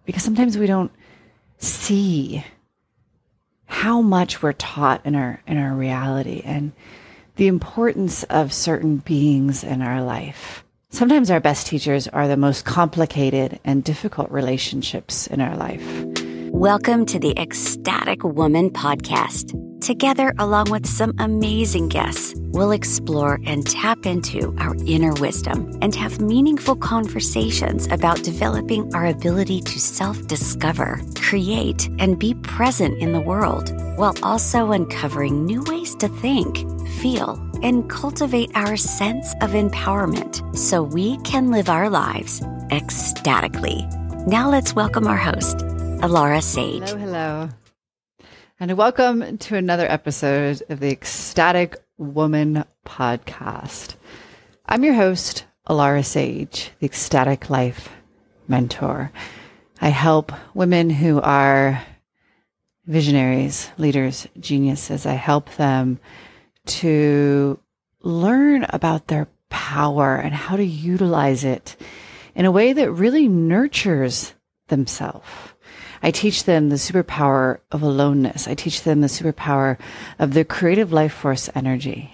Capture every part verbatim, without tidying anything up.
because sometimes we don't see how much we're taught in our in our reality and the importance of certain beings in our life. Sometimes our best teachers are the most complicated and difficult relationships in our life. Welcome to the Ecstatic Woman Podcast. Together, along with some amazing guests, we'll explore and tap into our inner wisdom and have meaningful conversations about developing our ability to self-discover, create, and be present in the world, while also uncovering new ways to think, feel, and cultivate our sense of empowerment so we can live our lives ecstatically. Now let's welcome our host, Alara Sage. Hello, hello. And welcome to another episode of the Ecstatic Woman Podcast. I'm your host, Alara Sage, the Ecstatic Life Mentor. I help women who are visionaries, leaders, geniuses. I help them to learn about their power and how to utilize it in a way that really nurtures themselves. I teach them the superpower of aloneness. I teach them the superpower of the creative life force energy.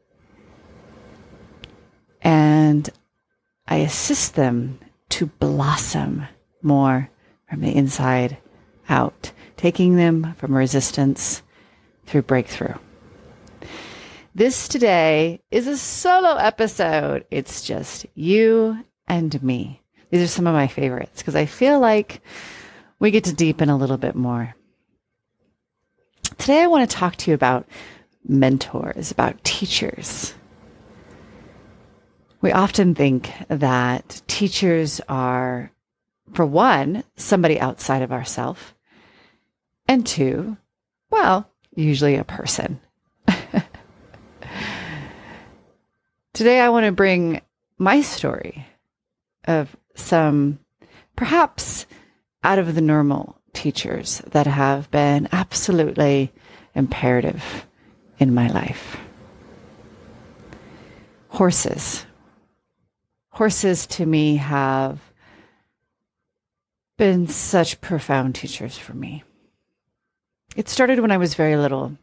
And I assist them to blossom more from the inside out, taking them from resistance through breakthrough. This today is a solo episode. It's just you and me. These are some of my favorites because I feel like we get to deepen a little bit more. Today I want to talk to you about mentors, about teachers. We often think that teachers are, for one, somebody outside of ourselves, and two, well, usually a person. Today I want to bring my story of some perhaps out of the normal teachers that have been absolutely imperative in my life. Horses. Horses to me have been such profound teachers for me. It started when I was very little.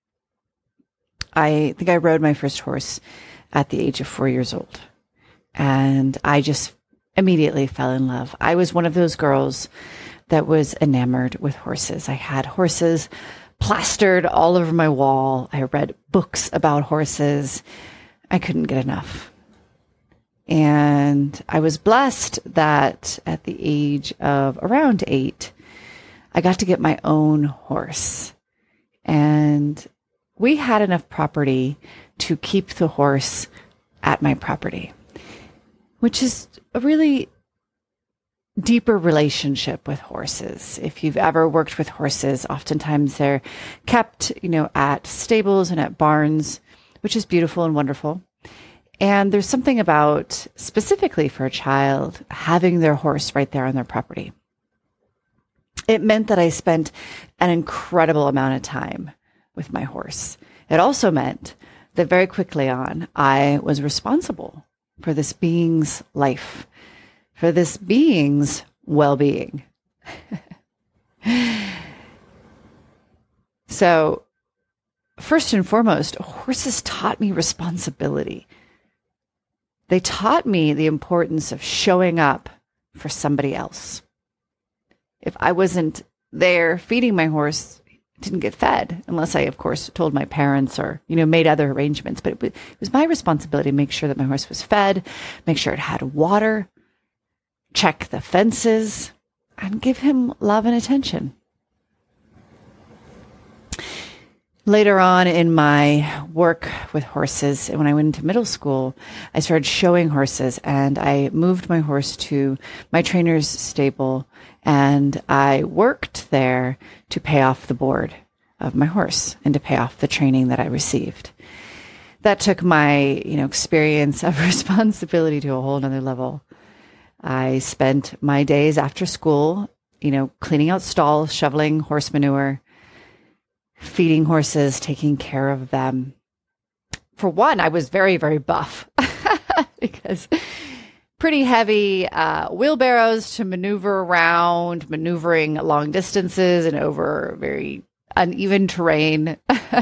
I think I rode my first horse at the age of four years old. And I just immediately fell in love. I was one of those girls that was enamored with horses. I had horses plastered all over my wall. I read books about horses. I couldn't get enough. And I was blessed that at the age of around eight, I got to get my own horse. And we had enough property to keep the horse at my property, which is a really deeper relationship with horses. If you've ever worked with horses, oftentimes they're kept, you know, at stables and at barns, which is beautiful and wonderful. And there's something about, specifically for a child, having their horse right there on their property. It meant that I spent an incredible amount of time with my horse. It also meant that very quickly on, I was responsible for this being's life, for this being's well-being. So, first and foremost, horses taught me responsibility. They taught me the importance of showing up for somebody else. If I wasn't there feeding my horse, it didn't get fed, unless I, of course, told my parents or, you know, made other arrangements. But it was my responsibility to make sure that my horse was fed, make sure it had water, check the fences, and give him love and attention. Later on in my work with horses, when I went into middle school, I started showing horses, and I moved my horse to my trainer's stable, and I worked there to pay off the board of my horse and to pay off the training that I received. That took my, you know, experience of responsibility to a whole nother level. I spent my days after school, you know, cleaning out stalls, shoveling horse manure, feeding horses, taking care of them. For one, I was very, very buff because pretty heavy uh, wheelbarrows to maneuver around, maneuvering long distances and over very uneven terrain.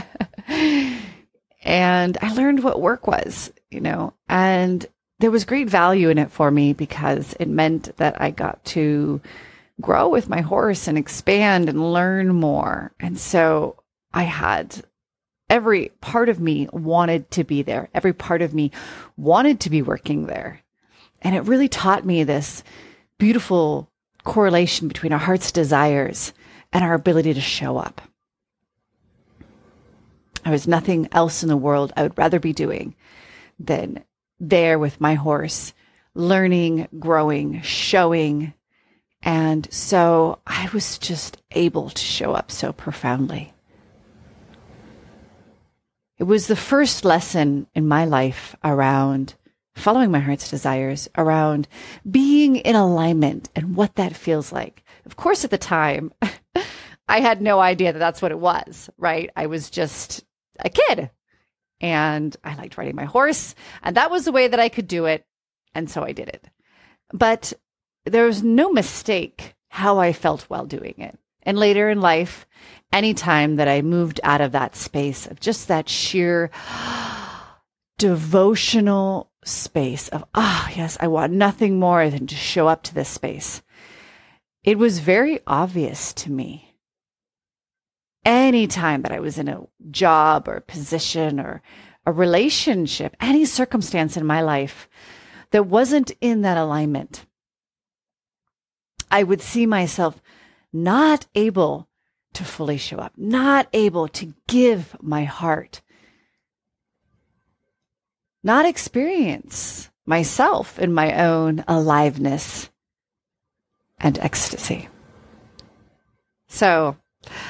And I learned what work was, you know, and there was great value in it for me because it meant that I got to grow with my horse and expand and learn more. And so I had every part of me wanted to be there. Every part of me wanted to be working there. And it really taught me this beautiful correlation between our heart's desires and our ability to show up. There was nothing else in the world I would rather be doing than there with my horse, learning, growing, showing. And so I was just able to show up so profoundly. It was the first lesson in my life around following my heart's desires, around being in alignment and what that feels like. Of course, at the time, I had no idea that that's what it was, right? I was just a kid and I liked riding my horse, and that was the way that I could do it. And so I did it. But there was no mistake how I felt while doing it. And later in life, anytime that I moved out of that space of just that sheer devotional space of, ah, oh, yes, I want nothing more than to show up to this space, it was very obvious to me. Anytime that I was in a job or a position or a relationship, any circumstance in my life that wasn't in that alignment, I would see myself not able to fully show up, not able to give my heart, not experience myself in my own aliveness and ecstasy. So,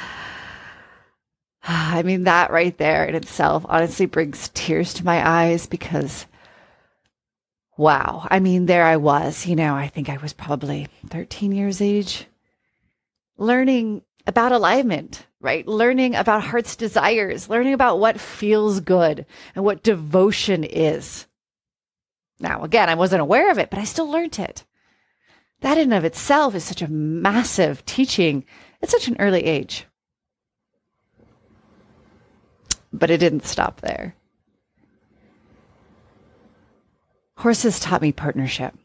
I mean, that right there in itself honestly brings tears to my eyes because, wow, I mean, there I was, you know, I think I was probably thirteen years age, learning about alignment, right? Learning about heart's desires, learning about what feels good and what devotion is. Now, again, I wasn't aware of it, but I still learned it. That in and of itself is such a massive teaching at such an early age. But it didn't stop there. Horses taught me partnership.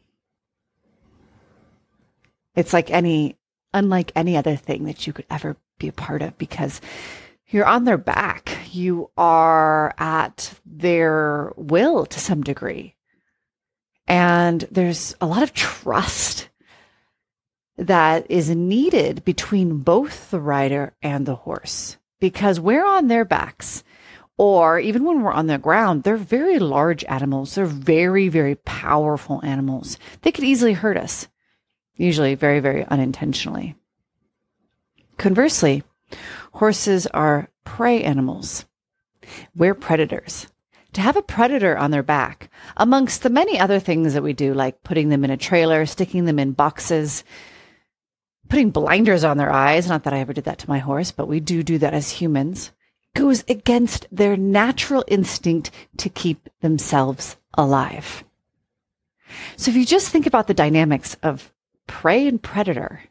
It's like any, unlike any other thing that you could ever be a part of, because you're on their back. You are at their will to some degree. And there's a lot of trust that is needed between both the rider and the horse, because we're on their backs. Or even when we're on the ground, they're very large animals. They're very, very powerful animals. They could easily hurt us, usually very, very unintentionally. Conversely, horses are prey animals. We're predators. To have a predator on their back, amongst the many other things that we do, like putting them in a trailer, sticking them in boxes, putting blinders on their eyes, not that I ever did that to my horse, but we do do that as humans, goes against their natural instinct to keep themselves alive. So if you just think about the dynamics of prey and predator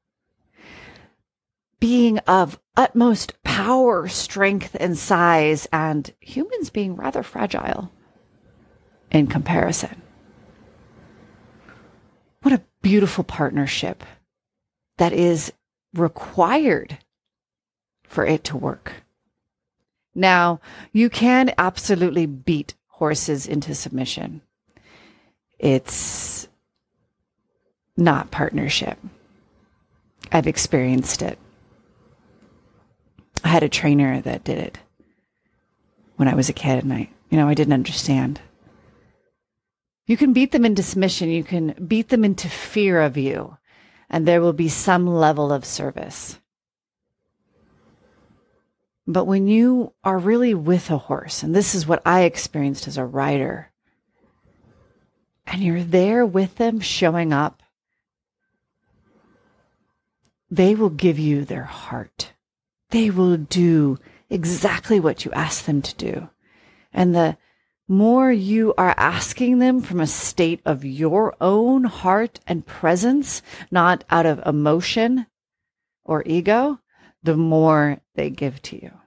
being of utmost power, strength, and size, and humans being rather fragile in comparison. What a beautiful partnership that is required for it to work. Now, you can absolutely beat horses into submission. It's not partnership. I've experienced it. I had a trainer that did it when I was a kid, and I, you know, I didn't understand. You can beat them into submission. You can beat them into fear of you, and there will be some level of service. But when you are really with a horse, and this is what I experienced as a rider, and you're there with them showing up, they will give you their heart. They will do exactly what you ask them to do. And the more you are asking them from a state of your own heart and presence, not out of emotion or ego, the more they give to you.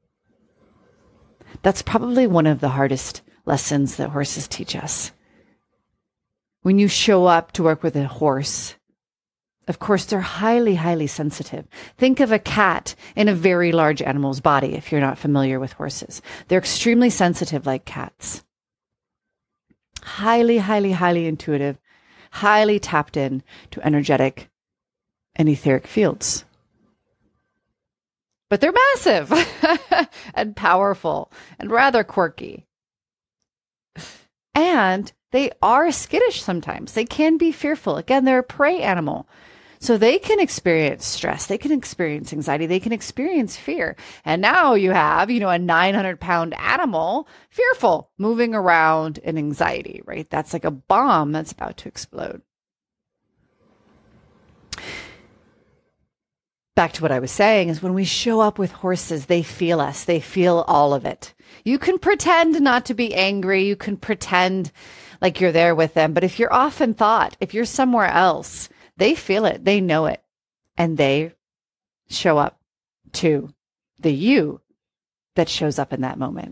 That's probably one of the hardest lessons that horses teach us. When you show up to work with a horse, of course, they're highly, highly sensitive. Think of a cat in a very large animal's body if you're not familiar with horses. They're extremely sensitive like cats. Highly, highly, highly intuitive, highly tapped in to energetic and etheric fields. But they're massive and powerful and rather quirky. And they are skittish sometimes. They can be fearful. Again, they're a prey animal. So they can experience stress. They can experience anxiety. They can experience fear. And now you have, you know, a nine hundred pound animal, fearful, moving around in anxiety, right? That's like a bomb that's about to explode. Back to what I was saying is when we show up with horses, they feel us. They feel all of it. You can pretend not to be angry. You can pretend like you're there with them. But if you're off in thought, if you're somewhere else, they feel it. They know it. And they show up to the you that shows up in that moment.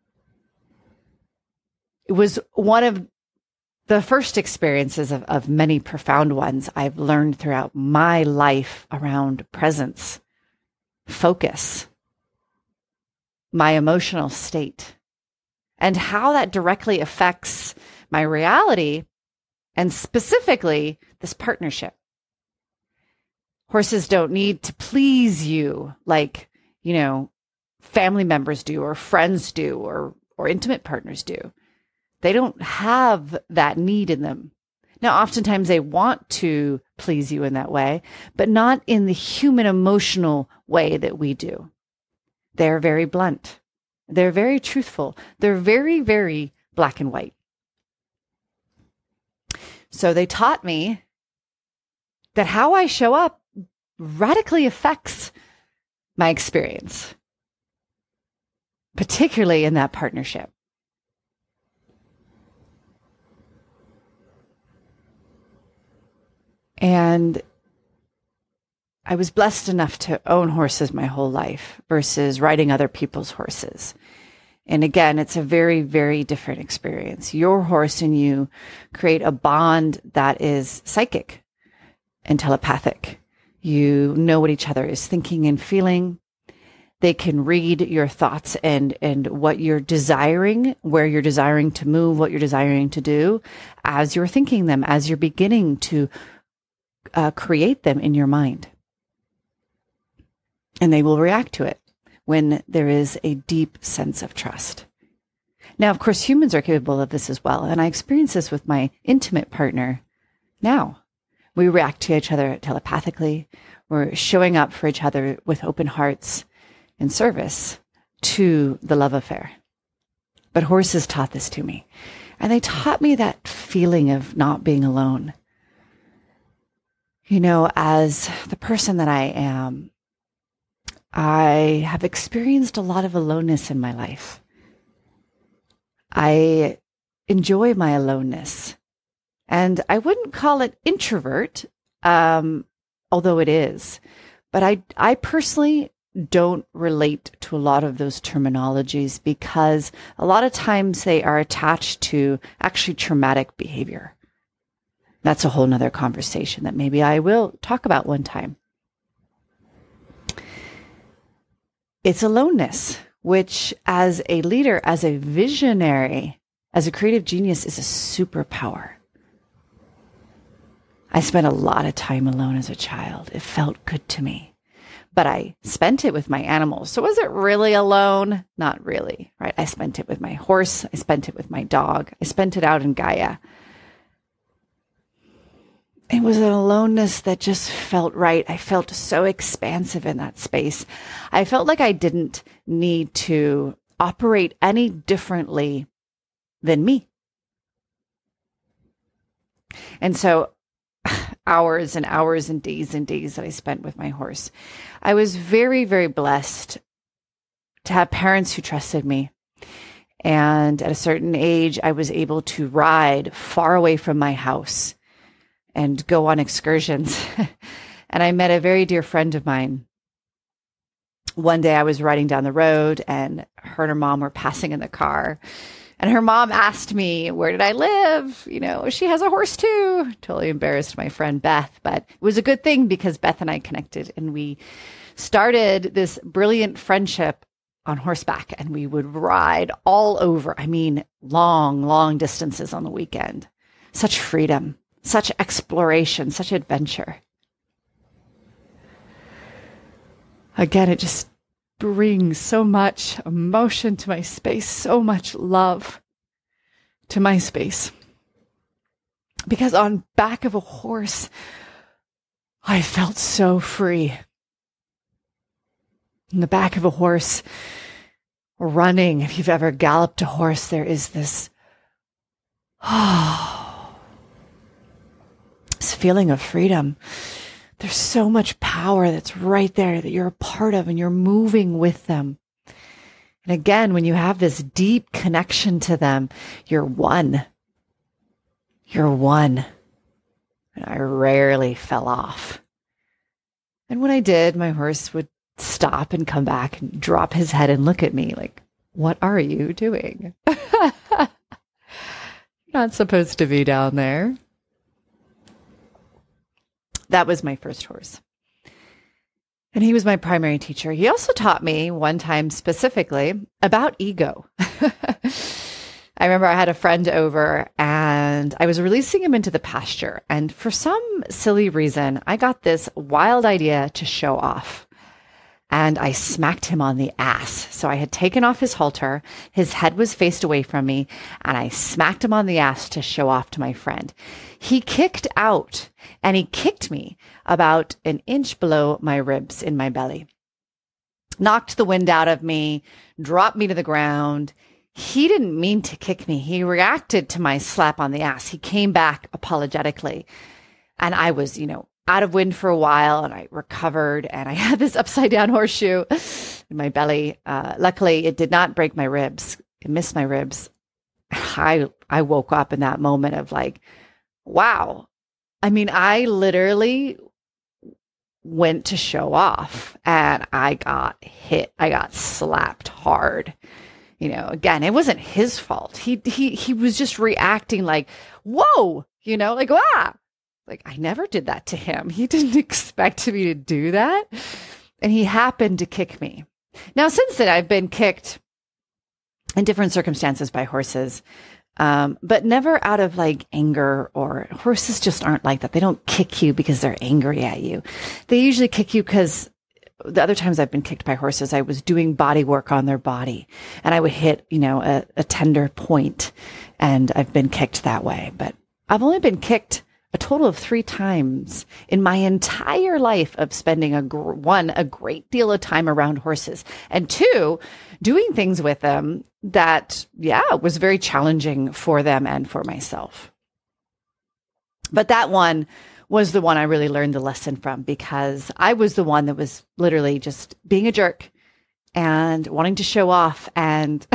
It was one of the first experiences of, of many profound ones I've learned throughout my life around presence, focus, my emotional state, and how that directly affects my reality, and specifically this partnership. Horses don't need to please you like, you know, family members do, or friends do, or, or intimate partners do. They don't have that need in them. Now, oftentimes they want to please you in that way, but not in the human emotional way that we do. They're very blunt. They're very truthful. They're very, very black and white. So they taught me that how I show up radically affects my experience, particularly in that partnership. And I was blessed enough to own horses my whole life versus riding other people's horses. And again, it's a very, very different experience. Your horse and you create a bond that is psychic and telepathic. You know what each other is thinking and feeling. They can read your thoughts and, and what you're desiring, where you're desiring to move, what you're desiring to do as you're thinking them, as you're beginning to uh, create them in your mind. And they will react to it when there is a deep sense of trust. Now, of course, humans are capable of this as well. And I experience this with my intimate partner now. We react to each other telepathically. We're showing up for each other with open hearts in service to the love affair. But horses taught this to me. And they taught me that feeling of not being alone. You know, as the person that I am, I have experienced a lot of aloneness in my life. I enjoy my aloneness. And I wouldn't call it introvert, um, although it is. But I, I personally don't relate to a lot of those terminologies because a lot of times they are attached to actually traumatic behavior. That's a whole nother conversation that maybe I will talk about one time. It's aloneness, which as a leader, as a visionary, as a creative genius is a superpower. I spent a lot of time alone as a child. It felt good to me, but I spent it with my animals. So was it really alone? Not really, right? I spent it with my horse. I spent it with my dog. I spent it out in Gaia. It was an aloneness that just felt right. I felt so expansive in that space. I felt like I didn't need to operate any differently than me. And so hours and hours and days and days that I spent with my horse, I was very, very blessed to have parents who trusted me And at a certain age, I was able to ride far away from my house and go on excursions. And I met a very dear friend of mine. One day I was riding down the road and her and her mom were passing in the car. And her mom asked me, where did I live? You know, she has a horse too. Totally embarrassed my friend Beth, but it was a good thing because Beth and I connected and we started this brilliant friendship on horseback, and we would ride all over. I mean, long, long distances on the weekend. Such freedom, such exploration, such adventure. Again, it just brings so much emotion to my space, so much love to my space. Because on back of a horse, I felt so free. In the back of a horse, running, if you've ever galloped a horse, there is this, oh, this feeling of freedom. There's so much power that's right there that you're a part of and you're moving with them. And again, when you have this deep connection to them, you're one. You're one. And I rarely fell off. And when I did, my horse would stop and come back and drop his head and look at me like, what are you doing? You're not supposed to be down there. That was my first horse. And he was my primary teacher. He also taught me one time specifically about ego. I remember I had a friend over and I was releasing him into the pasture. And for some silly reason, I got this wild idea to show off. And I smacked him on the ass. So I had taken off his halter. His head was faced away from me. And I smacked him on the ass to show off to my friend. He kicked out and he kicked me about an inch below my ribs in my belly. Knocked the wind out of me, dropped me to the ground. He didn't mean to kick me. He reacted to my slap on the ass. He came back apologetically. And I was, you know, out of wind for a while and I recovered and I had this upside down horseshoe in my belly. Uh, luckily, it did not break my ribs. It missed my ribs. I, I woke up in that moment of like, wow. I mean, I literally went to show off and I got hit. I got slapped hard. You know, again, it wasn't his fault. He, he, he was just reacting like, whoa, you know, like, ah, like I never did that to him. He didn't expect me to do that. And he happened to kick me. Now, since then, I've been kicked in different circumstances by horses, um, but never out of like anger, or horses just aren't like that. They don't kick you because they're angry at you. They usually kick you because the other times I've been kicked by horses, I was doing body work on their body and I would hit, you know, a, a tender point, and I've been kicked that way. But I've only been kicked a total of three times in my entire life of spending a gr- one, a great deal of time around horses, and two, doing things with them that, yeah, was very challenging for them and for myself. But that one was the one I really learned the lesson from, because I was the one that was literally just being a jerk and wanting to show off. And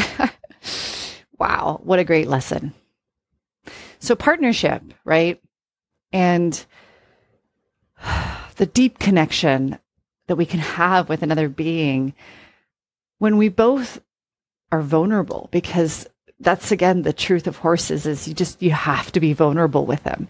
wow, what a great lesson. So partnership, right? And the deep connection that we can have with another being when we both are vulnerable, because that's, again, the truth of horses is you just, you have to be vulnerable with them.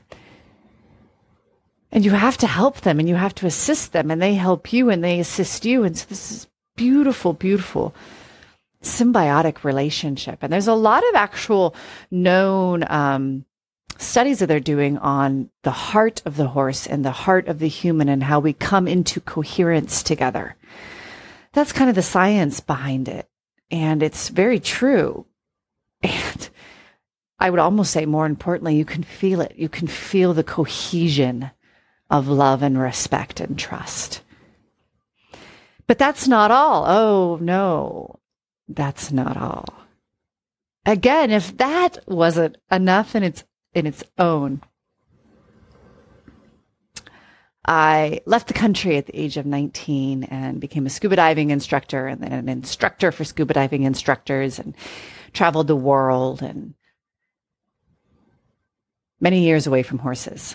And you have to help them and you have to assist them, and they help you and they assist you. And so this is beautiful, beautiful symbiotic relationship. And there's a lot of actual known um, studies that they're doing on the heart of the horse and the heart of the human and how we come into coherence together. That's kind of the science behind it. And it's very true. And I would almost say, more importantly, you can feel it. You can feel the cohesion of love and respect and trust. But that's not all. Oh, no, that's not all. Again, if that wasn't enough in its in its own, I left the country at the age of nineteen and became a scuba diving instructor, and then an instructor for scuba diving instructors, and traveled the world and many years away from horses.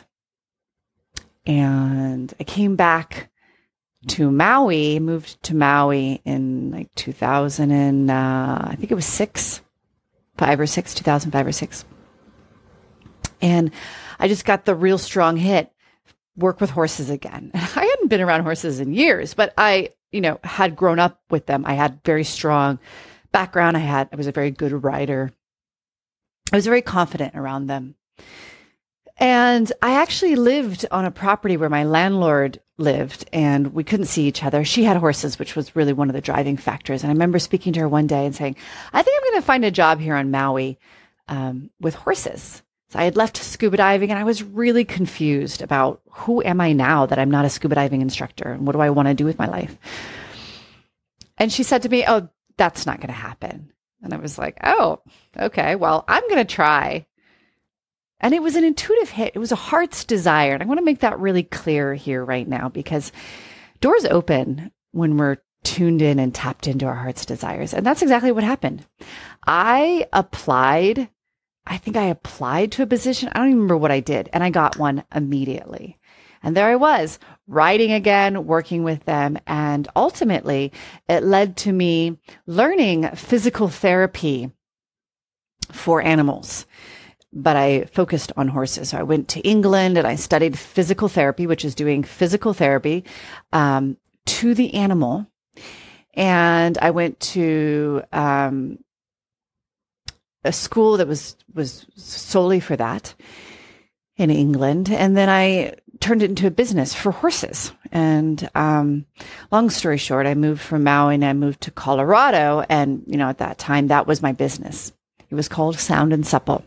And I came back to Maui, moved to Maui in like two thousand and uh, I think it was six, five or six, two thousand five or six. And I just got the real strong hit, work with horses again. I hadn't been around horses in years, but I, you know, had grown up with them. I had very strong background. I had, I was a very good rider. I was very confident around them. And I actually lived on a property where my landlord lived and we couldn't see each other. She had horses, which was really one of the driving factors. And I remember speaking to her one day and saying, I think I'm going to find a job here on Maui um, with horses. So I had left scuba diving and I was really confused about who am I now that I'm not a scuba diving instructor and what do I want to do with my life? And she said to me, oh, that's not going to happen. And I was like, oh, okay, well, I'm going to try. And it was an intuitive hit. It was a heart's desire. And I want to make that really clear here right now because doors open when we're tuned in and tapped into our heart's desires. And that's exactly what happened. I applied, I think I applied to a position. I don't even remember what I did. And I got one immediately. And there I was, riding again, working with them. And ultimately, it led to me learning physical therapy for animals. But I focused on horses. So I went to England and I studied physical therapy, which is doing physical therapy um, to the animal. And I went to um, a school that was was solely for that in England. And then I turned it into a business for horses. And um, long story short, I moved from Maui and I moved to Colorado. And, you know, at that time, that was my business. It was called Sound and Supple.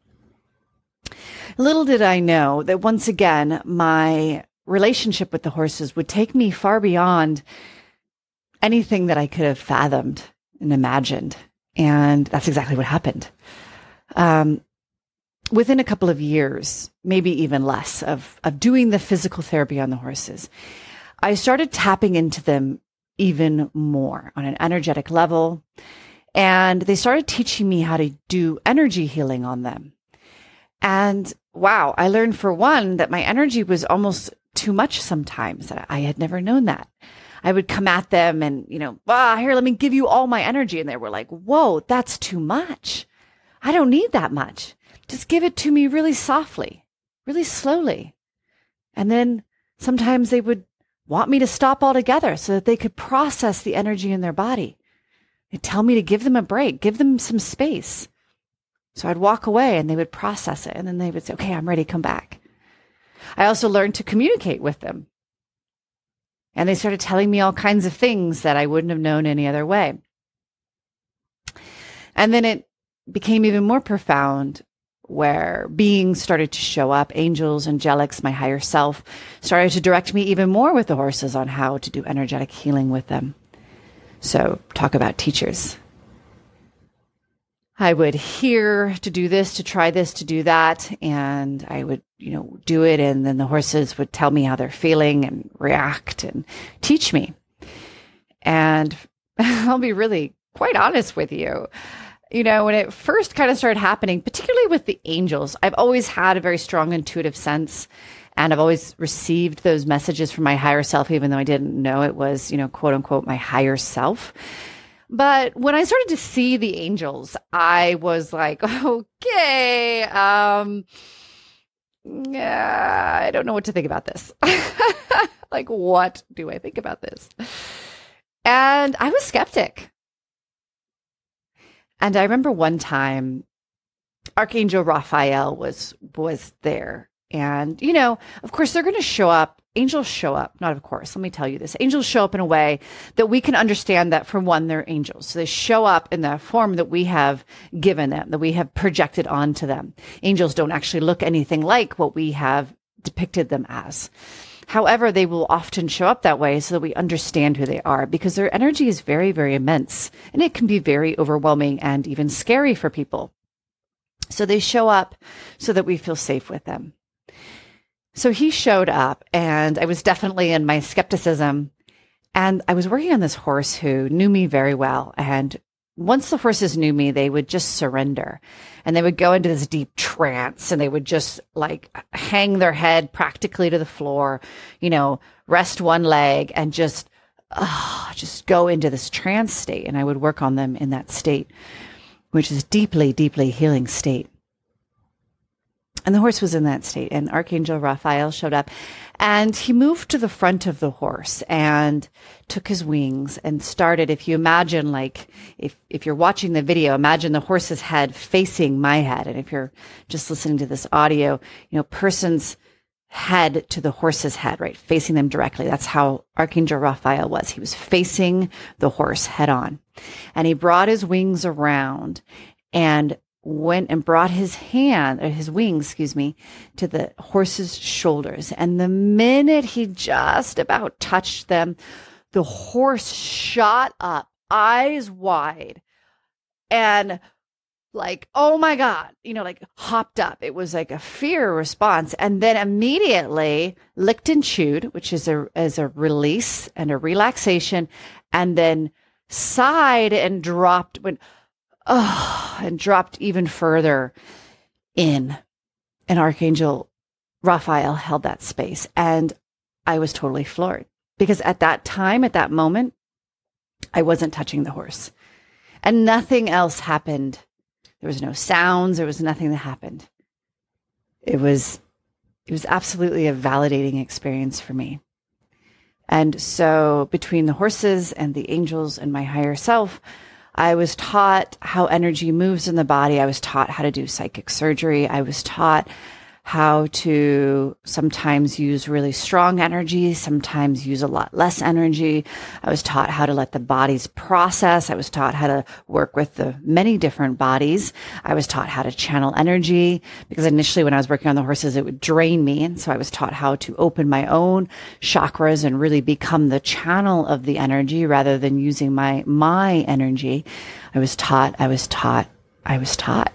Little did I know that once again, my relationship with the horses would take me far beyond anything that I could have fathomed and imagined. And that's exactly what happened. Um, within a couple of years, maybe even less, of, of doing the physical therapy on the horses, I started tapping into them even more on an energetic level. And they started teaching me how to do energy healing on them. And wow, I learned for one that my energy was almost too much sometimes. I had never known that. I would come at them and, you know, ah, here, let me give you all my energy. And they were like, whoa, that's too much. I don't need that much. Just give it to me really softly, really slowly. And then sometimes they would want me to stop altogether so that they could process the energy in their body. They'd tell me to give them a break, give them some space. So I'd walk away and they would process it. And then they would say, okay, I'm ready, come back. I also learned to communicate with them. And they started telling me all kinds of things that I wouldn't have known any other way. And then it became even more profound where beings started to show up, angels, angelics, my higher self, started to direct me even more with the horses on how to do energetic healing with them. So talk about teachers. I would hear to do this, to try this, to do that. And I would, you know, do it. And then the horses would tell me how they're feeling and react and teach me. And I'll be really quite honest with you. You know, when it first kind of started happening, particularly with the angels, I've always had a very strong intuitive sense. And I've always received those messages from my higher self, even though I didn't know it was, you know, quote unquote, my higher self. But when I started to see the angels, I was like, okay, um, yeah, I don't know what to think about this. Like, what do I think about this? And I was skeptic. And I remember one time, Archangel Raphael was was there. And, you know, of course, they're going to show up. Angels show up, not of course, let me tell you this. Angels show up in a way that we can understand that, for one, they're angels. So they show up in the form that we have given them, that we have projected onto them. Angels don't actually look anything like what we have depicted them as. However, they will often show up that way so that we understand who they are, because their energy is very, very immense, and it can be very overwhelming and even scary for people. So they show up so that we feel safe with them. So he showed up, and I was definitely in my skepticism. And I was working on this horse who knew me very well and once the horses knew me, they would just surrender and they would go into this deep trance and they would just like hang their head practically to the floor, you know, rest one leg and just, oh, just go into this trance state. And I would work on them in that state, which is deeply, deeply healing state. And the horse was in that state, and Archangel Raphael showed up, and he moved to the front of the horse and took his wings and started, if you imagine, like, if, if you're watching the video, imagine the horse's head facing my head. And if you're just listening to this audio, you know, person's head to the horse's head, right? Facing them directly. That's how Archangel Raphael was. He was facing the horse head on, and he brought his wings around and went and brought his hand, or his wings, excuse me, to the horse's shoulders. And the minute he just about touched them, the horse shot up, eyes wide, and like, oh my God, you know, like hopped up. It was like a fear response. And then immediately licked and chewed, which is a, is a release and a relaxation. And then sighed and dropped, went, oh, and dropped even further in. And Archangel Raphael held that space. And I was totally floored because at that time, at that moment, I wasn't touching the horse and nothing else happened. There was no sounds. There was nothing that happened. It was, it was absolutely a validating experience for me. And so between the horses and the angels and my higher self, I was taught how energy moves in the body. I was taught how to do psychic surgery. I was taught how to sometimes use really strong energy, sometimes use a lot less energy. I was taught how to let the bodies process. I was taught how to work with the many different bodies. I was taught how to channel energy because initially when I was working on the horses, it would drain me. And so I was taught how to open my own chakras and really become the channel of the energy rather than using my, my energy. I was taught, I was taught, I was taught.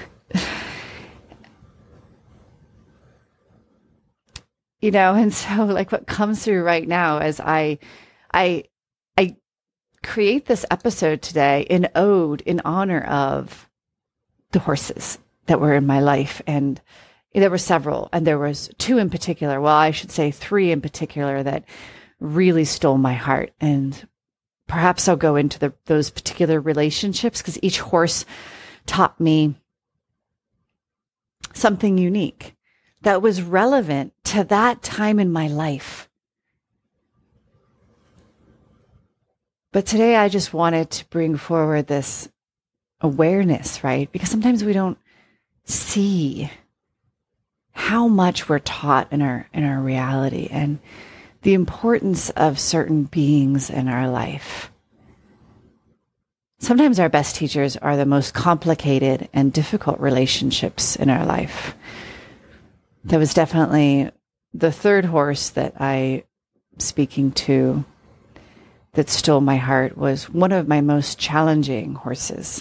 You know, and so like what comes through right now as I, I, I create this episode today in ode, in honor of the horses that were in my life. And there were several, and there was two in particular. Well, I should say three in particular that really stole my heart. And perhaps I'll go into the, those particular relationships because each horse taught me something unique that was relevant to that time in my life. But today I just wanted to bring forward this awareness, right? Because sometimes we don't see how much we're taught in our in our reality and the importance of certain beings in our life. Sometimes our best teachers are the most complicated and difficult relationships in our life. That was definitely the third horse that I speaking to that stole my heart was one of my most challenging horses.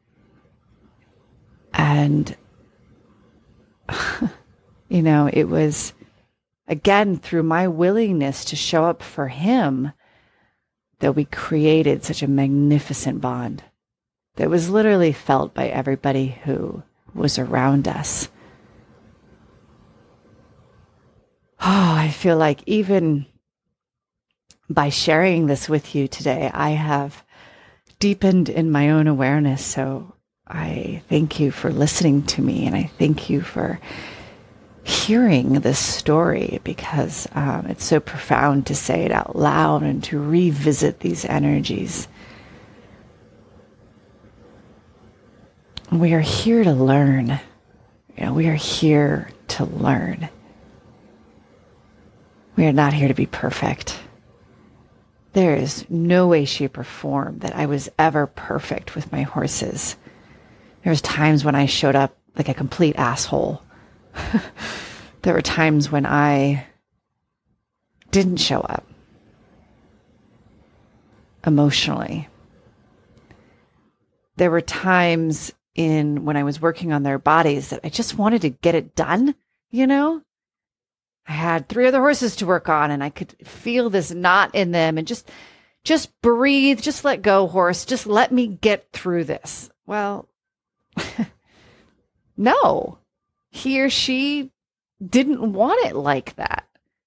And, you know, it was, again, through my willingness to show up for him that we created such a magnificent bond that was literally felt by everybody who was around us. Oh, I feel like even by sharing this with you today, I have deepened in my own awareness. So I thank you for listening to me, and I thank you for hearing this story because um, it's so profound to say it out loud and to revisit these energies. We are here to learn. You know, we are here to learn. We are not here to be perfect. There is no way, shape, or form that I was ever perfect with my horses. There was times when I showed up like a complete asshole. There were times when I didn't show up emotionally. There were times in when I was working on their bodies that I just wanted to get it done, you know? I had three other horses to work on and I could feel this knot in them and just Just breathe. Just let go, horse. Just let me get through this. Well, no, he or she didn't want it like that.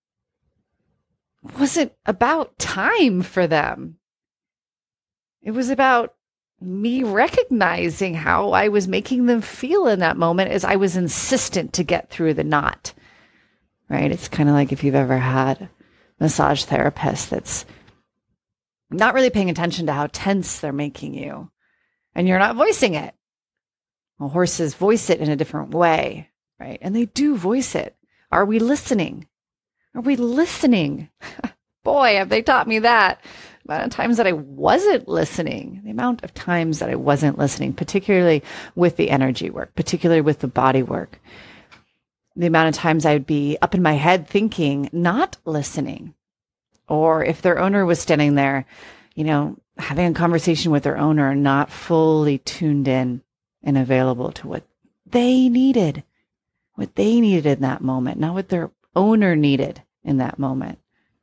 It wasn't about time for them. It was about me recognizing how I was making them feel in that moment as I was insistent to get through the knot, right? It's kind of like if you've ever had a massage therapist that's not really paying attention to how tense they're making you, and you're not voicing it. Well, horses voice it in a different way, right? And they do voice it. Are we listening? Are we listening? Boy, have they taught me that. The amount of times that I wasn't listening, the amount of times that I wasn't listening, particularly with the energy work, particularly with the body work, the amount of times I'd be up in my head thinking, not listening. Or if their owner was standing there, you know, having a conversation with their owner, not fully tuned in and available to what they needed, what they needed in that moment, not what their owner needed in that moment.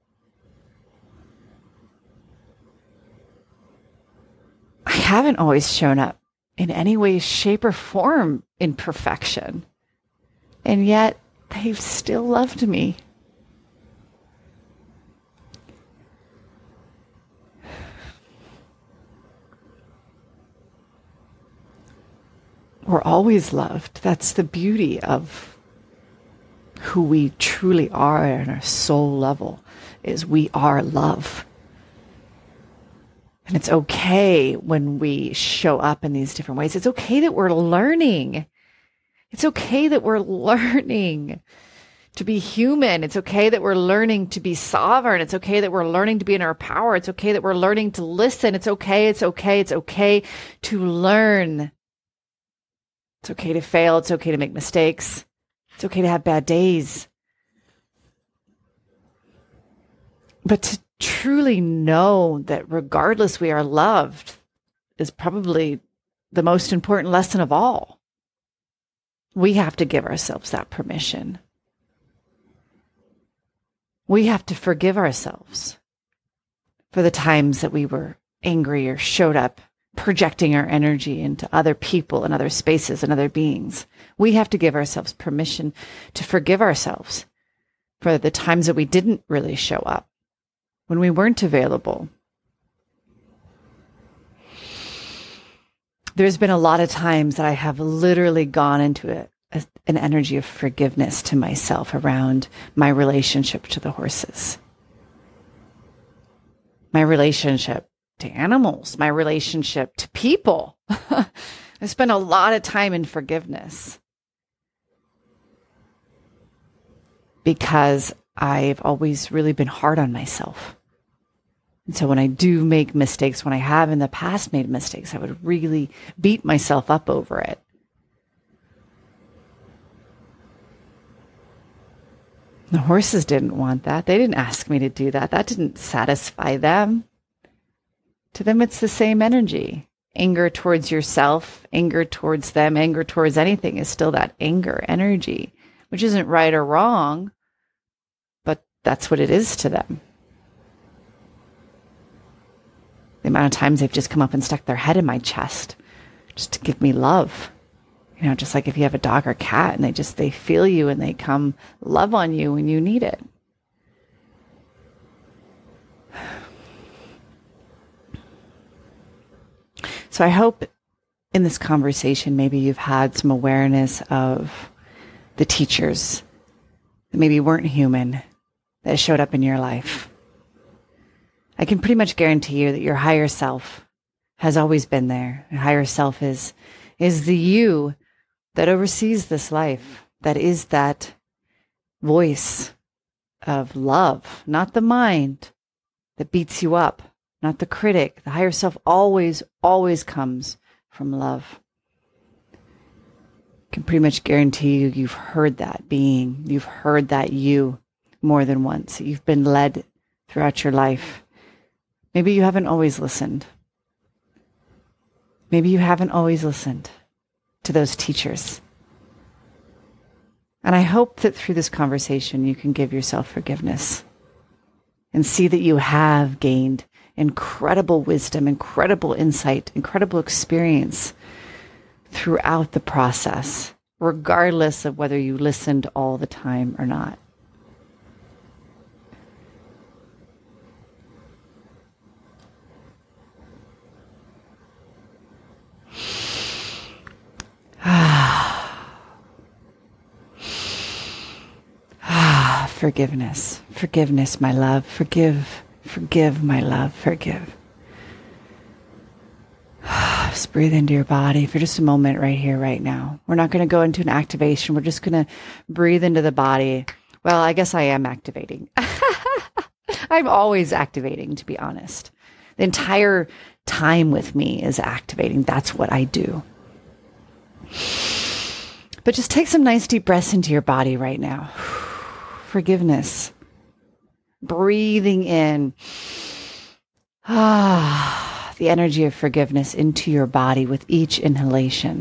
I haven't always shown up in any way, shape, or form in perfection. And yet they've still loved me. We're always loved. That's the beauty of who we truly are at our soul level, is we are love. And it's okay when we show up in these different ways. It's okay that we're learning. It's okay that we're learning to be human. It's okay that we're learning to be sovereign. It's okay that we're learning to be in our power. It's okay that we're learning to listen. It's okay. It's okay. It's okay to learn. It's okay to fail. It's okay to make mistakes. It's okay to have bad days. But to truly know that regardless we are loved is probably the most important lesson of all. We have to give ourselves that permission. We have to forgive ourselves for the times that we were angry or showed up projecting our energy into other people and other spaces and other beings. We have to give ourselves permission to forgive ourselves for the times that we didn't really show up, when we weren't available. There's been a lot of times that I have literally gone into a, a, an energy of forgiveness to myself around my relationship to the horses, my relationship to animals, my relationship to people. I spent a lot of time in forgiveness because I've always really been hard on myself. And so when I do make mistakes, when I have in the past made mistakes, I would really beat myself up over it. The horses didn't want that. They didn't ask me to do that. That didn't satisfy them. To them, it's the same energy. Anger towards yourself, anger towards them, anger towards anything is still that anger energy, which isn't right or wrong, but that's what it is to them. The amount of times they've just come up and stuck their head in my chest just to give me love. You know, just like if you have a dog or cat and they just, they feel you and they come love on you when you need it. So I hope in this conversation, maybe you've had some awareness of the teachers that maybe weren't human that showed up in your life. I can pretty much guarantee you that your higher self has always been there. Your higher self is, is the you that oversees this life, that is that voice of love, not the mind that beats you up, not the critic. The higher self always, always comes from love. I can pretty much guarantee you, you've heard that being, you've heard that you more than once. You've been led throughout your life. Maybe you haven't always listened. Maybe you haven't always listened to those teachers. And I hope that through this conversation, you can give yourself forgiveness and see that you have gained incredible wisdom, incredible insight, incredible experience throughout the process, regardless of whether you listened all the time or not. Forgiveness, forgiveness, my love, forgive, forgive, my love, forgive. Just breathe into your body for just a moment right here, right now. We're not going to go into an activation. We're just going to breathe into the body. Well, I guess I am activating. I'm always activating, to be honest. The entire time with me is activating. That's what I do. But just take some nice deep breaths into your body right now. Forgiveness. Breathing in ah, the energy of forgiveness into your body with each inhalation.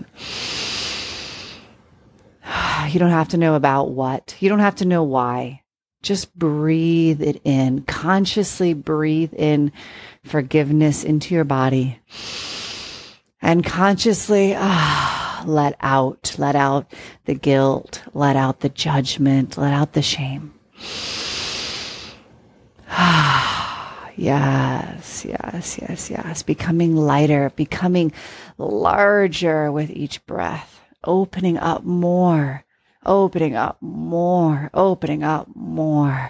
You don't have to know about what. You don't have to know why. Just breathe it in. Consciously breathe in forgiveness into your body. And consciously ah, let out. Let out the guilt. Let out the judgment. Let out the shame. Yes, yes, yes, yes. Becoming lighter, becoming larger with each breath. Opening up more. Opening up more. Opening up more.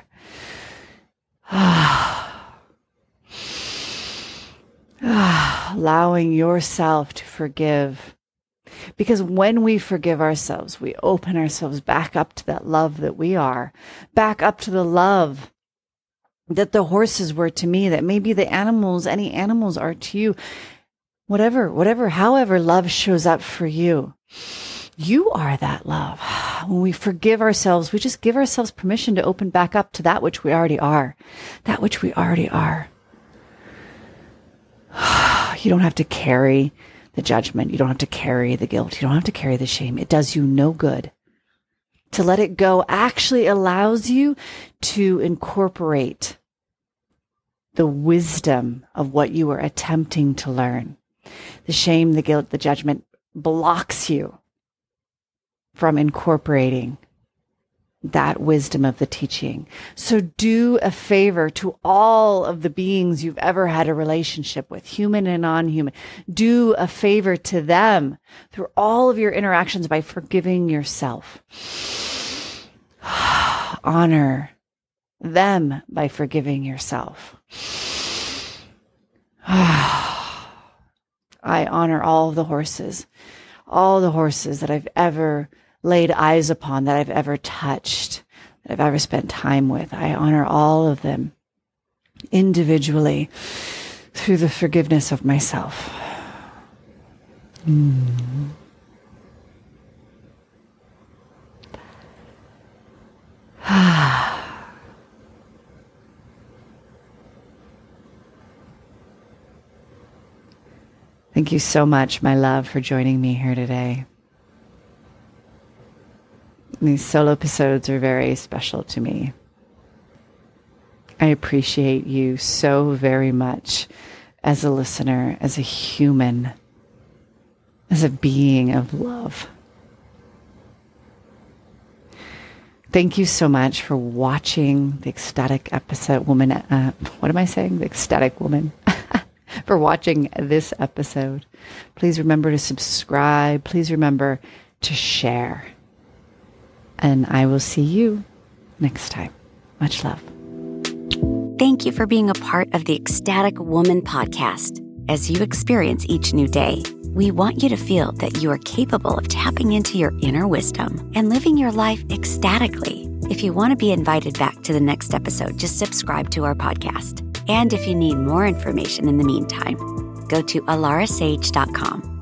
Allowing yourself to forgive. Because when we forgive ourselves, we open ourselves back up to that love that we are, back up to the love that the horses were to me, that maybe the animals, any animals are to you. Whatever, whatever, however love shows up for you, you are that love. When we forgive ourselves, we just give ourselves permission to open back up to that which we already are, that which we already are. You don't have to carry the judgment. You don't have to carry the guilt. You don't have to carry the shame. It does you no good. To let it go actually allows you to incorporate the wisdom of what you are attempting to learn. The shame, the guilt, the judgment blocks you from incorporating that wisdom of the teaching. So do a favor to all of the beings you've ever had a relationship with, human and non-human. Do a favor to them through all of your interactions by forgiving yourself. Honor them by forgiving yourself. I honor all of the horses, all the horses that I've ever laid eyes upon, that I've ever touched, that I've ever spent time with. I honor all of them individually through the forgiveness of myself. Mm. Thank you so much, my love, for joining me here today. These solo episodes are very special to me. I appreciate you so very much as a listener, as a human, as a being of love. Thank you so much for watching the Ecstatic Episode Woman. Uh, what am I saying? The Ecstatic Woman. For watching this episode. Please remember to subscribe. Please remember to share. And I will see you next time. Much love. Thank you for being a part of the Ecstatic Woman podcast. As you experience each new day, we want you to feel that you are capable of tapping into your inner wisdom and living your life ecstatically. If you want to be invited back to the next episode, just subscribe to our podcast. And if you need more information in the meantime, go to alara sage dot com.